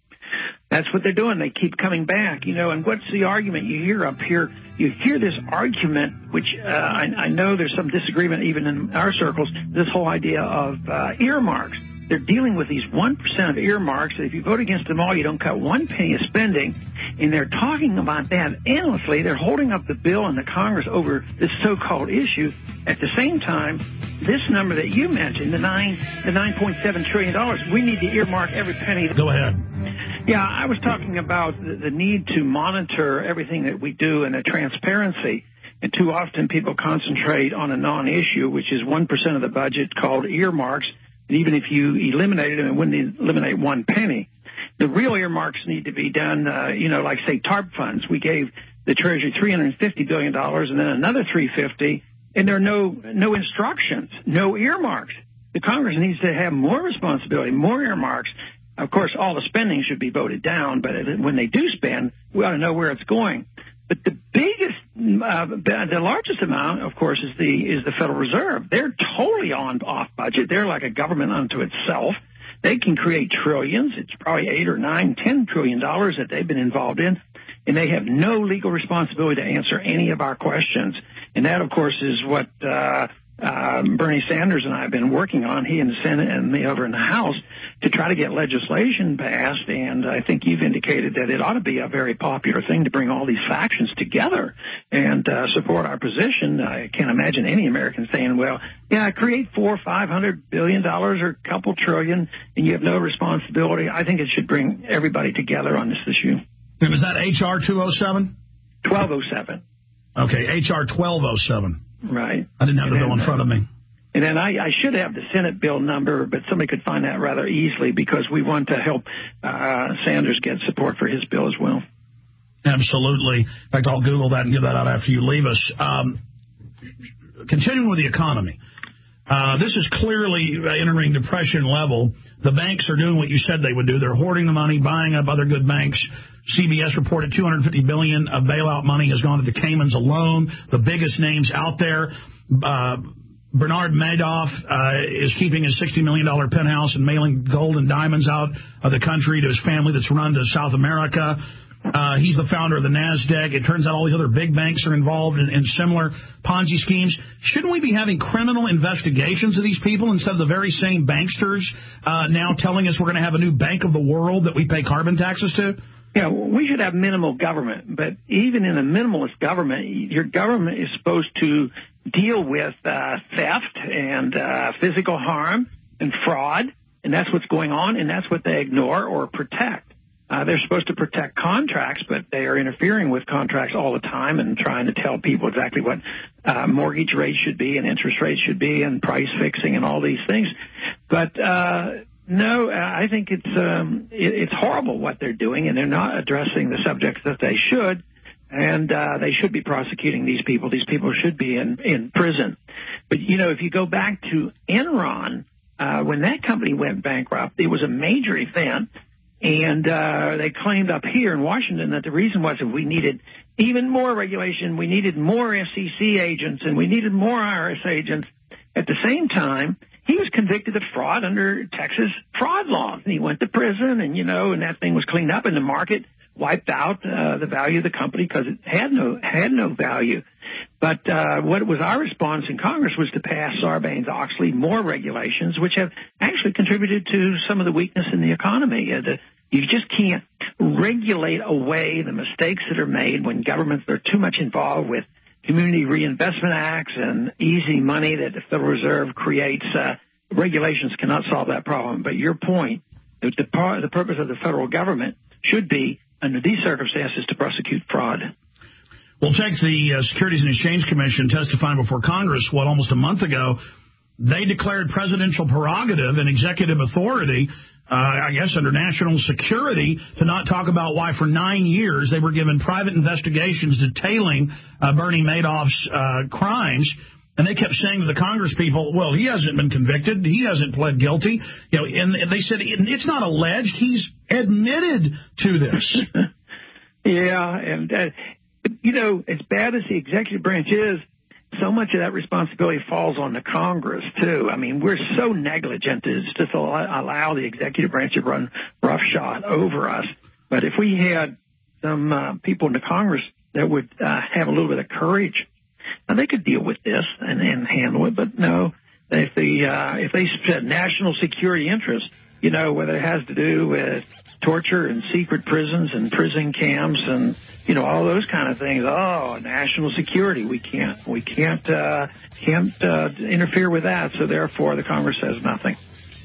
That's what they're doing. They keep coming back, you know, and what's the argument you hear up here? You hear this argument, which uh, I, I know there's some disagreement even in our circles, this whole idea of uh, earmarks. They're dealing with these one percent of earmarks. If you vote against them all, you don't cut one penny of spending. And they're talking about that endlessly. They're holding up the bill in the Congress over this so-called issue. At the same time, this number that you mentioned, the nine, the nine point seven trillion dollars, we need to earmark every penny. Go ahead. Yeah, I was talking about the, the need to monitor everything that we do and the transparency. And too often people concentrate on a non-issue, which is one percent of the budget called earmarks. And even if you eliminated them, it wouldn't eliminate one penny. The real earmarks need to be done, uh, you know, like, say, TARP funds. We gave the Treasury three hundred fifty billion dollars and then another three hundred fifty dollars, and there are no, no instructions, no earmarks. The Congress needs to have more responsibility, more earmarks. Of course, all the spending should be voted down, but when they do spend, we ought to know where it's going. But the biggest, uh, the largest amount, of course, is the is the Federal Reserve. They're totally on off budget. They're like a government unto itself. They can create trillions. It's probably eight or nine, ten trillion dollars that they've been involved in, and they have no legal responsibility to answer any of our questions. And that, of course, is what uh, uh, Bernie Sanders and I have been working on, he in the Senate and me over in the House, to try to get legislation passed. And I think you've indicated that it ought to be a very popular thing to bring all these factions together and uh, support our position. I can't imagine any American saying, well, yeah, create four or five hundred billion dollars or a couple trillion, and you have no responsibility. I think it should bring everybody together on this issue. And is that H R two oh seven? twelve oh seven. Okay, H R twelve oh seven. Right. I didn't have the bill in front of me. And then I, I should have the Senate bill number, but somebody could find that rather easily because we want to help uh, Sanders get support for his bill as well. Absolutely. In fact, I'll Google that and give that out after you leave us. Um, continuing with the economy, uh, this is clearly entering depression level. The banks are doing what you said they would do. They're hoarding the money, buying up other good banks. C B S reported two hundred fifty billion dollars of bailout money has gone to the Caymans alone, the biggest names out there. Uh, Bernard Madoff uh, is keeping his sixty million dollars penthouse and mailing gold and diamonds out of the country to his family that's run to South America. Uh, he's the founder of the NASDAQ. It turns out all these other big banks are involved in, in similar Ponzi schemes. Shouldn't we be having criminal investigations of these people instead of the very same banksters uh, now telling us we're going to have a new bank of the world that we pay carbon taxes to? you know, we should have minimal government, but even in a minimalist government, your government is supposed to deal with uh, theft and uh, physical harm and fraud, and that's what's going on, and that's what they ignore or protect. Uh, they're supposed to protect contracts, but they are interfering with contracts all the time and trying to tell people exactly what uh, mortgage rates should be and interest rates should be and price fixing and all these things. But uh, no, I think it's um, it, it's horrible what they're doing, and they're not addressing the subjects that they should. And uh, they should be prosecuting these people. These people should be in, in prison. But, you know, if you go back to Enron, uh, when that company went bankrupt, it was a major event. And uh, they claimed up here in Washington that the reason was that we needed even more regulation, we needed more S E C agents, and we needed more I R S agents. At the same time, he was convicted of fraud under Texas fraud laws. And he went to prison, and, you know, and that thing was cleaned up, and the market wiped out uh, the value of the company because it had no had no value. But uh, what was our response in Congress was to pass Sarbanes-Oxley, more regulations, which have actually contributed to some of the weakness in the economy. Uh, the, you just can't regulate away the mistakes that are made when governments are too much involved with community reinvestment acts and easy money that the Federal Reserve creates. Uh, regulations cannot solve that problem. But your point, the, the, par- the purpose of the federal government should be, under these circumstances, to prosecute fraud. Well, take the uh, Securities and Exchange Commission testifying before Congress, what, almost a month ago. They declared presidential prerogative and executive authority, uh, I guess under national security, to not talk about why for nine years they were given private investigations detailing uh, Bernie Madoff's uh, crimes. And they kept saying to the Congress people, well, he hasn't been convicted. He hasn't pled guilty. You know, and they said it's not alleged. He's admitted to this. Yeah, and, uh, you know, as bad as the executive branch is, so much of that responsibility falls on the Congress, too. I mean, we're so negligent to just allow the executive branch to run roughshod over us. But if we had some uh, people in the Congress that would uh, have a little bit of courage, now, they could deal with this and, and handle it, but no, if the uh, if they said national security interest, you know, whether it has to do with torture and secret prisons and prison camps and, you know, all those kind of things, oh, national security, we can't we can't uh, can't uh, interfere with that, so therefore the Congress says nothing.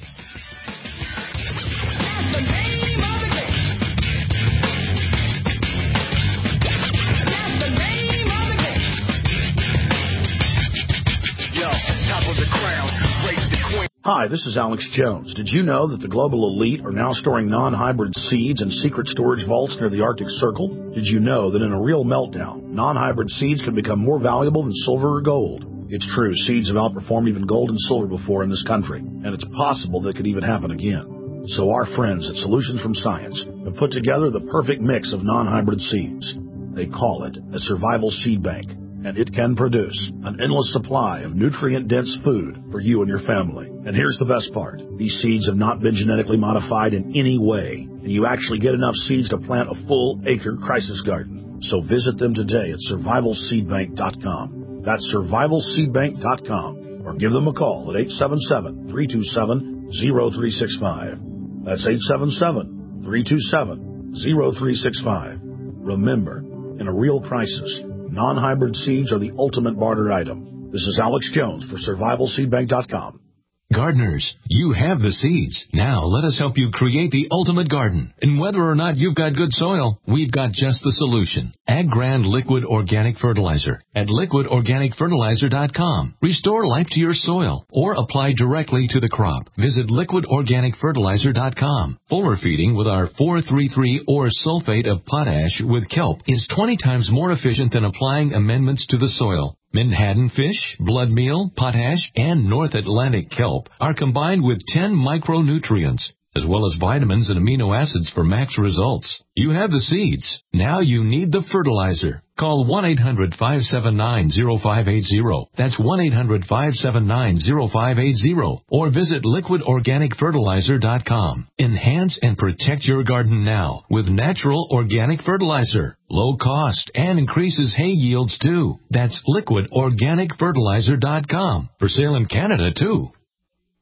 Hi, this is Alex Jones. Did you know that the global elite are now storing non-hybrid seeds in secret storage vaults near the Arctic Circle? Did you know that in a real meltdown, non-hybrid seeds can become more valuable than silver or gold? It's true, seeds have outperformed even gold and silver before in this country, and it's possible that could even happen again. So our friends at Solutions from Science have put together the perfect mix of non-hybrid seeds. They call it a survival seed bank, and it can produce an endless supply of nutrient-dense food for you and your family. And here's the best part. These seeds have not been genetically modified in any way, and you actually get enough seeds to plant a full-acre crisis garden. So visit them today at survival seed bank dot com. That's survival seed bank dot com. Or give them a call at eight seven seven, three two seven, zero three six five. That's eight seven seven, three two seven, zero three six five. Remember, in a real crisis, non-hybrid seeds are the ultimate barter item. This is Alex Jones for survival seed bank dot com. Gardeners, you have the seeds. Now let us help you create the ultimate garden. And whether or not you've got good soil, we've got just the solution. AgGrand Liquid Organic Fertilizer at liquid organic fertilizer dot com. Restore life to your soil or apply directly to the crop. Visit liquid organic fertilizer dot com. Fuller feeding with our four three three or sulfate of potash with kelp is twenty times more efficient than applying amendments to the soil. Menhaden fish, blood meal, potash, and North Atlantic kelp are combined with ten micronutrients, as well as vitamins and amino acids for max results. You have the seeds. Now you need the fertilizer. Call one eight hundred, five seven nine, zero five eight zero. That's one eight hundred, five seven nine, zero five eight zero. Or visit liquid organic fertilizer dot com. Enhance and protect your garden now with natural organic fertilizer. Low cost and increases hay yields too. That's liquid organic fertilizer dot com. For sale in Canada too.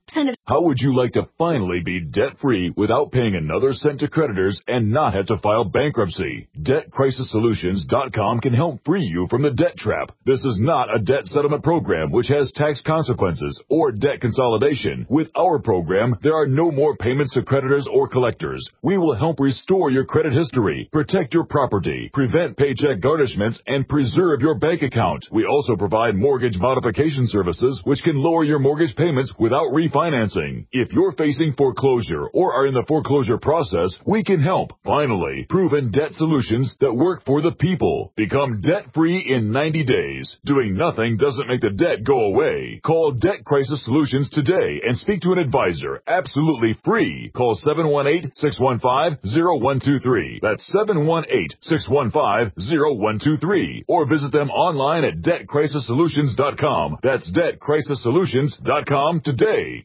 How would you like to finally be debt-free without paying another cent to creditors and not have to file bankruptcy? Debt Crisis Solutions dot com can help free you from the debt trap. This is not a debt settlement program which has tax consequences or debt consolidation. With our program, there are no more payments to creditors or collectors. We will help restore your credit history, protect your property, prevent paycheck garnishments, and preserve your bank account. We also provide mortgage modification services which can lower your mortgage payments without refinancing. Financing. If you're facing foreclosure or are in the foreclosure process, we can help. Finally, proven debt solutions that work for the people. Become debt-free in ninety days. Doing nothing doesn't make the debt go away. Call Debt Crisis Solutions today and speak to an advisor. Absolutely free. Call seven one eight, six one five, zero one two three. That's seven one eight, six one five, zero one two three. Or visit them online at Debt Crisis Solutions dot com. That's Debt Crisis Solutions dot com today.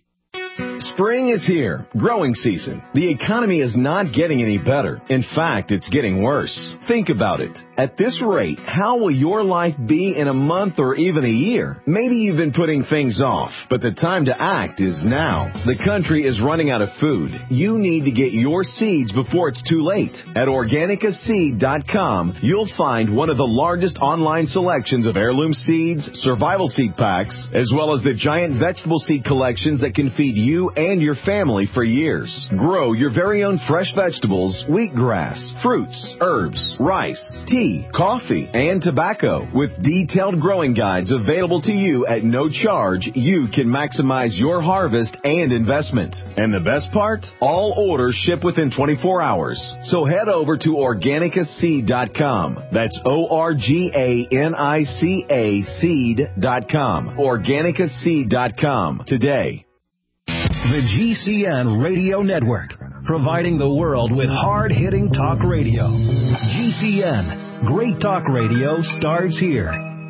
Spring is here, growing season. The economy is not getting any better. In fact, it's getting worse. Think about it. At this rate, how will your life be in a month or even a year? Maybe you've been putting things off, but the time to act is now. The country is running out of food. You need to get your seeds before it's too late. At Organica Seed dot com, you'll find one of the largest online selections of heirloom seeds, survival seed packs, as well as the giant vegetable seed collections that can feed you and your family for years. Grow your very own fresh vegetables, wheatgrass, fruits, herbs, rice, tea, coffee, and tobacco. With detailed growing guides available to you at no charge, you can maximize your harvest and investment. And the best part? All orders ship within twenty-four hours. So head over to Organica Seed dot com. That's O R G A N I C A seed dot com. Organica Seed dot com today. The G C N Radio Network, providing the world with hard-hitting talk radio. G C N, great talk radio starts here.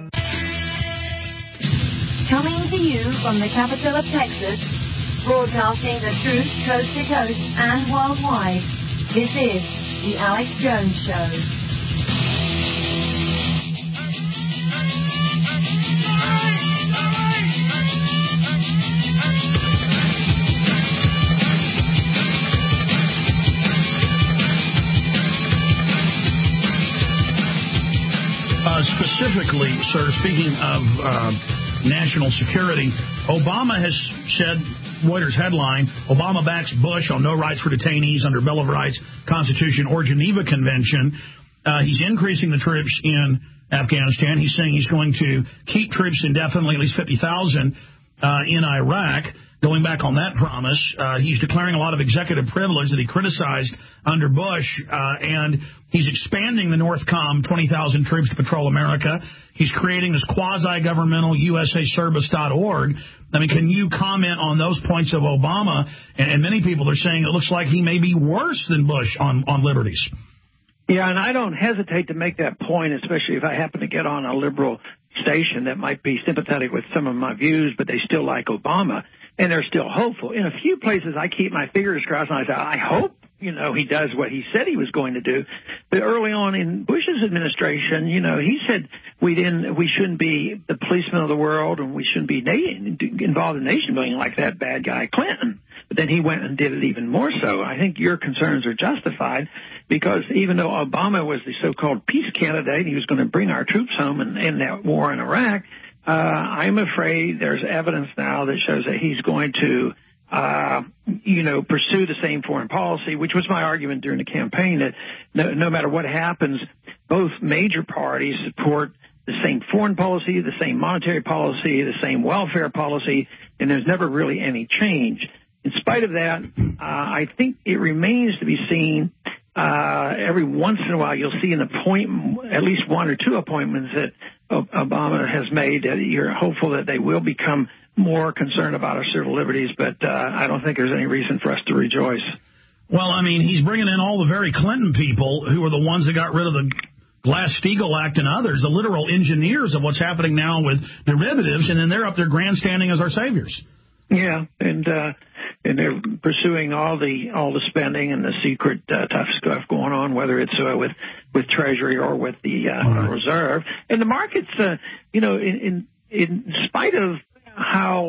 Coming to you from the capital of Texas, broadcasting the truth coast to coast and worldwide, this is The Alex Jones Show. Uh, specifically, sir, speaking of uh, national security, Obama has said, Reuters headline, Obama backs Bush on no rights for detainees under Bill of Rights, Constitution, or Geneva Convention. Uh, he's increasing the troops in Afghanistan. He's saying he's going to keep troops indefinitely, at least fifty thousand uh, in Iraq. Going back on that promise, uh, he's declaring a lot of executive privilege that he criticized under Bush, uh, and he's expanding the NORTHCOM twenty thousand troops to patrol America. He's creating this quasi-governmental U S A Service dot org. I mean, can you comment on those points of Obama? And, and many people are saying it looks like he may be worse than Bush on, on liberties. Yeah, and I don't hesitate to make that point, especially if I happen to get on a liberal station that might be sympathetic with some of my views, but they still like Obama, and they're still hopeful. In a few places, I keep my fingers crossed, and I say, I hope, you know, he does what he said he was going to do. But early on in Bush's administration, you know, he said we didn't, we shouldn't be the policemen of the world, and we shouldn't be na- involved in nation building like that bad guy Clinton. But then he went and did it even more so. I think your concerns are justified because even though Obama was the so-called peace candidate, he was going to bring our troops home and end that war in Iraq, uh, I'm afraid there's evidence now that shows that he's going to, uh, you know, pursue the same foreign policy, which was my argument during the campaign, that no, no matter what happens, both major parties support the same foreign policy, the same monetary policy, the same welfare policy, and there's never really any change. In spite of that, uh, I think it remains to be seen. Uh, every once in a while, you'll see an appointment, at least one or two appointments that Obama has made. That you're hopeful that they will become more concerned about our civil liberties, but uh, I don't think there's any reason for us to rejoice. Well, I mean, he's bringing in all the very Clinton people who are the ones that got rid of the Glass-Steagall Act and others, the literal engineers of what's happening now with derivatives, and then they're up there grandstanding as our saviors. Yeah, and uh, and they're pursuing all the all the spending and the secret uh, tough stuff going on, whether it's uh, with with Treasury or with the uh, right. Reserve. And the markets, uh, you know, in, in in spite of how how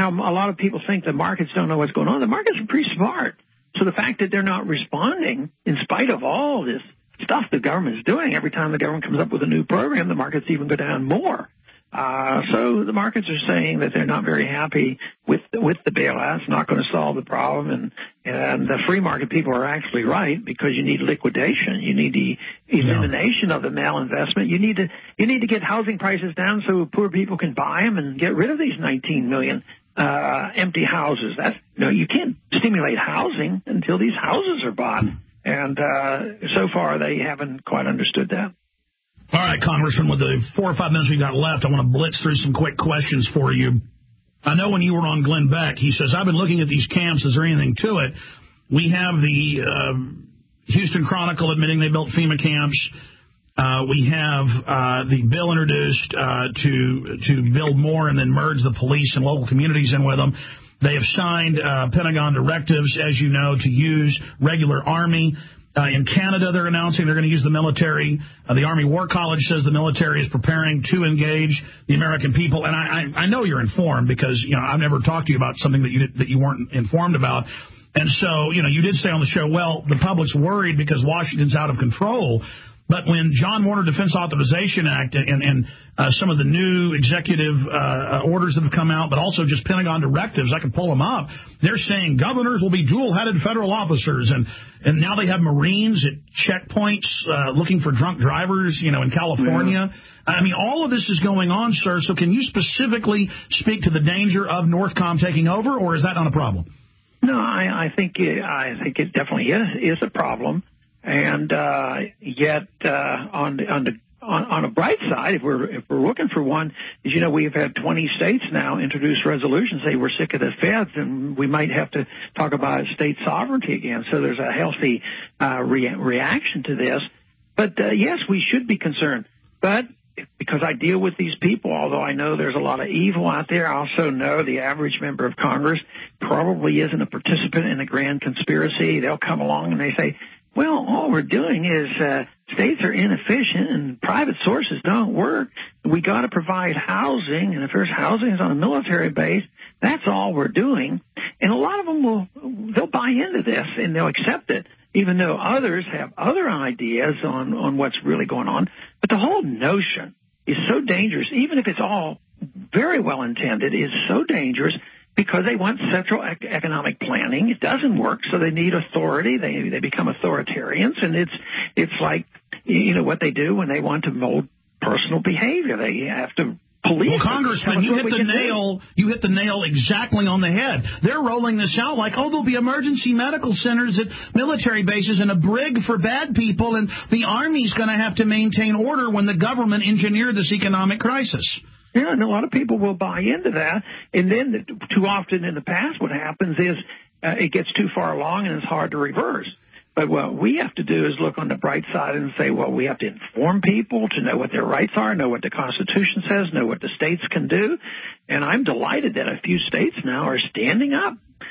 how a lot of people think the markets don't know what's going on. The markets are pretty smart. So the fact that they're not responding, in spite of all this stuff the government is doing, every time the government comes up with a new program, the markets even go down more. Uh, so the markets are saying that they're not very happy with the, with the bailout. It's not going to solve the problem, and and the free market people are actually right, because you need liquidation, you need the elimination yeah. of the malinvestment, you need to you need to get housing prices down so poor people can buy them and get rid of these nineteen million uh, empty houses. That's no, you can't stimulate housing until these houses are bought, and uh, so far they haven't quite understood that. All right, Congressman, with the four or five minutes we got left, I want to blitz through some quick questions for you. I know when you were on Glenn Beck, he says, I've been looking at these camps. Is there anything to it? We have the uh, Houston Chronicle admitting they built FEMA camps. Uh, we have uh, the bill introduced uh, to to build more and then merge the police and local communities in with them. They have signed uh, Pentagon directives, as you know, to use regular Army. Uh, in Canada, they're announcing they're going to use the military. Uh, the Army War College says the military is preparing to engage the American people. And I, I, I know you're informed because, you know, I've never talked to you about something that you that you weren't informed about. And so, you know, you did say on the show, well, the public's worried because Washington's out of control. But when John Warner Defense Authorization Act and, and uh, some of the new executive uh, orders that have come out, but also just Pentagon directives, I can pull them up, they're saying governors will be dual-headed federal officers. And, and now they have Marines at checkpoints uh, looking for drunk drivers, you know, in California. Yeah. I mean, all of this is going on, sir. So can you specifically speak to the danger of Northcom taking over, or is that not a problem? No, I, I think it, I think it definitely is, is a problem. And uh, yet, uh, on the, on the on, on a bright side, if we're if we're looking for one, is you know we've had twenty states now introduce resolutions say we're sick of the feds, and we might have to talk about state sovereignty again. So there's a healthy uh, re- reaction to this. But uh, yes, we should be concerned. But because I deal with these people, although I know there's a lot of evil out there, I also know the average member of Congress probably isn't a participant in a grand conspiracy. They'll come along and they say, well, all we're doing is uh, states are inefficient and private sources don't work. We got to provide housing, and if there's housing is on a military base, that's all we're doing. And a lot of them will they'll buy into this and they'll accept it, even though others have other ideas on, on what's really going on. But the whole notion is so dangerous, even if it's all very well intended, is so dangerous. Because they want central ec- economic planning. It doesn't work, so they need authority. They they become authoritarians, and it's it's like, you know, what they do when they want to mold personal behavior. They have to police. Well, Congressman, you hit the nail. Do. You hit the nail exactly on the head. They're rolling this out like, oh, there'll be emergency medical centers at military bases and a brig for bad people, and the Army's going to have to maintain order when the government engineered this economic crisis. Yeah, and a lot of people will buy into that. And then too often in the past what happens is uh, it gets too far along and it's hard to reverse. But what we have to do is look on the bright side and say, well, we have to inform people to know what their rights are, know what the Constitution says, know what the states can do. And I'm delighted that a few states now are standing up.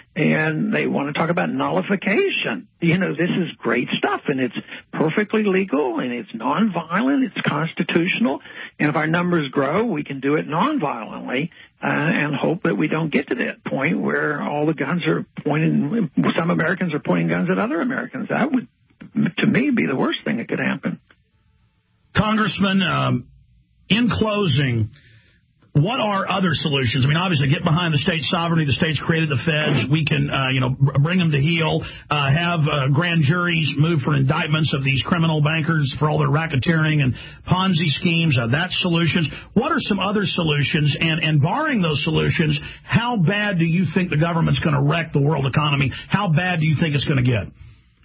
And they want to talk about nullification. You know, this is great stuff, and it's perfectly legal, and it's nonviolent, it's constitutional. And if our numbers grow, we can do it nonviolently uh, and hope that we don't get to that point where all the guns are pointing, some Americans are pointing guns at other Americans. That would, to me, be the worst thing that could happen. Congressman, um, in closing, what are other solutions? I mean, obviously, get behind the state sovereignty. The states created the feds. We can, uh, you know, bring them to heel, uh, have uh, grand juries move for indictments of these criminal bankers for all their racketeering and Ponzi schemes. Uh, that's solutions. What are some other solutions? And, and barring those solutions, how bad do you think the government's going to wreck the world economy? How bad do you think it's going to get?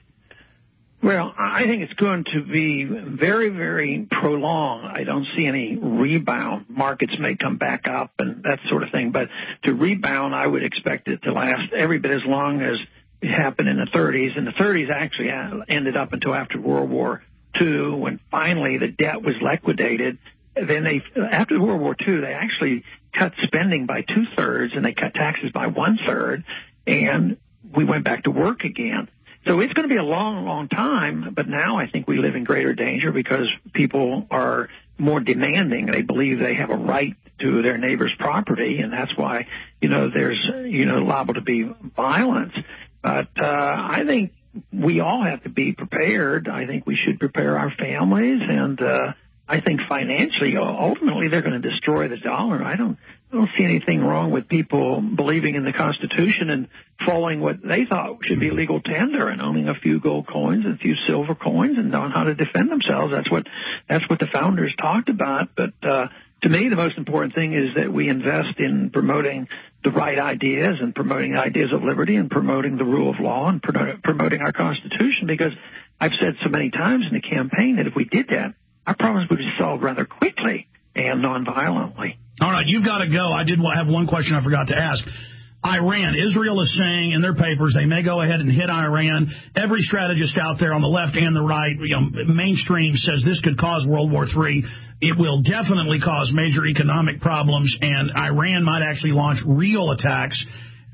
Well, I think it's going to be very, very prolonged. I don't see any rebound. Markets may come back up and that sort of thing. But to rebound, I would expect it to last every bit as long as it happened in the thirties. And the thirties actually ended up until after World War Two, when finally the debt was liquidated. Then they, after World War Two, they actually cut spending by two-thirds and they cut taxes by one-third. And we went back to work again. So it's going to be a long, long time, but now I think we live in greater danger because people are more demanding. They believe they have a right to their neighbor's property, and that's why, you know, there's, you know, liable to be violence. But uh, I think we all have to be prepared. I think we should prepare our families, and uh, I think financially, ultimately, they're going to destroy the dollar. I don't, I don't see anything wrong with people believing in the Constitution and following what they thought should be legal tender and owning a few gold coins and a few silver coins and knowing how to defend themselves. That's what that's what the founders talked about. But uh, to me, the most important thing is that we invest in promoting the right ideas and promoting ideas of liberty and promoting the rule of law and promoting our Constitution, because I've said so many times in the campaign that if we did that, our problems would be solved rather quickly and nonviolently. All right, you've got to go. I did have one question I forgot to ask. Iran, Israel is saying in their papers they may go ahead and hit Iran. Every strategist out there on the left and the right, you know, mainstream says this could cause World War Three. It will definitely cause major economic problems, and Iran might actually launch real attacks. Uh,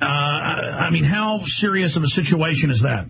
I mean, how serious of a situation is that?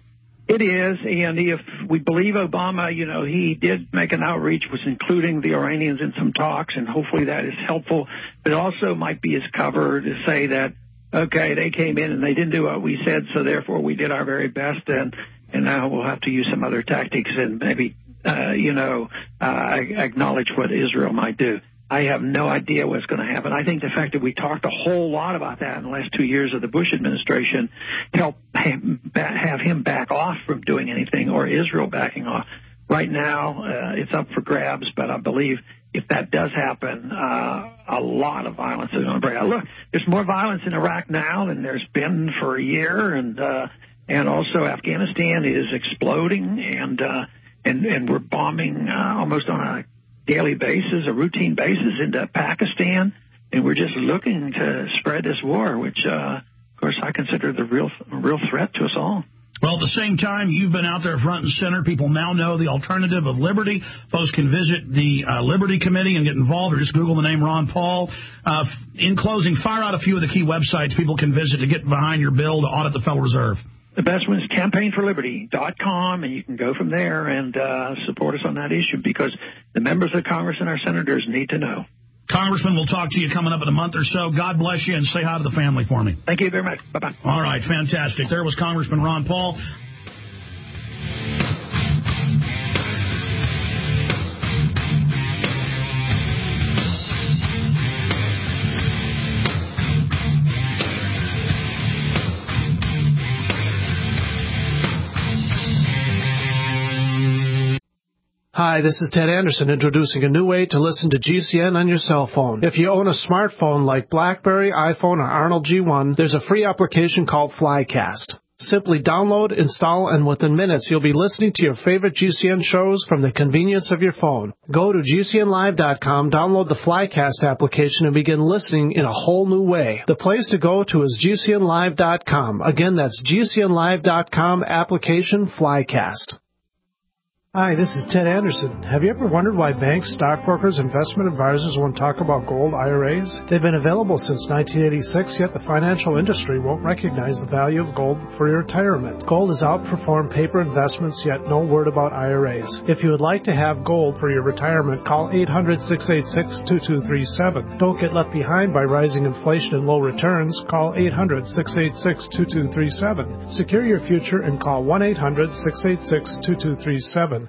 It is, and if we believe Obama, you know, he did make an outreach, was including the Iranians in some talks, and hopefully that is helpful. But it also might be his cover to say that, okay, they came in and they didn't do what we said, so therefore we did our very best, and, and now we'll have to use some other tactics and maybe, uh, you know, uh, acknowledge what Israel might do. I have no idea what's going to happen. I think the fact that we talked a whole lot about that in the last two years of the Bush administration helped him, have him back off from doing anything, or Israel backing off. Right now, uh, it's up for grabs, but I believe if that does happen, uh, a lot of violence is going to break out. Look, there's more violence in Iraq now than there's been for a year, and uh, and also Afghanistan is exploding, and uh, and and we're bombing uh, almost on a daily basis, a routine basis, into Pakistan, and we're just looking to spread this war, which, uh, of course, I consider the real real threat to us all. Well, at the same time, you've been out there front and center. People now know the alternative of liberty. Folks can visit the uh, Liberty Committee and get involved, or just Google the name Ron Paul. Uh, in closing, fire out a few of the key websites people can visit to get behind your bill to audit the Federal Reserve. The best one is campaign for liberty dot com, and you can go from there and uh, support us on that issue, because the members of Congress and our senators need to know. Congressman, we'll talk to you coming up in a month or so. God bless you, and say hi to the family for me. Thank you very much. Bye-bye. All right, fantastic. There was Congressman Ron Paul. Hi, this is Ted Anderson introducing a new way to listen to G C N on your cell phone. If you own a smartphone like BlackBerry, iPhone, or Arnold G one, there's a free application called Flycast. Simply download, install, and within minutes you'll be listening to your favorite G C N shows from the convenience of your phone. Go to G C N live dot com, download the Flycast application, and begin listening in a whole new way. The place to go to is G C N live dot com. Again, that's G C N live dot com, application Flycast. Hi, this is Ted Anderson. Have you ever wondered why banks, stockbrokers, investment advisors won't talk about gold I R As? They've been available since nineteen eighty-six, yet the financial industry won't recognize the value of gold for your retirement. Gold has outperformed paper investments, yet no word about I R As. If you would like to have gold for your retirement, call eight hundred, six eight six, two two three seven. Don't get left behind by rising inflation and low returns. Call eight hundred, six eight six, two two three seven. Secure your future and call one eight hundred, six eight six, two two three seven.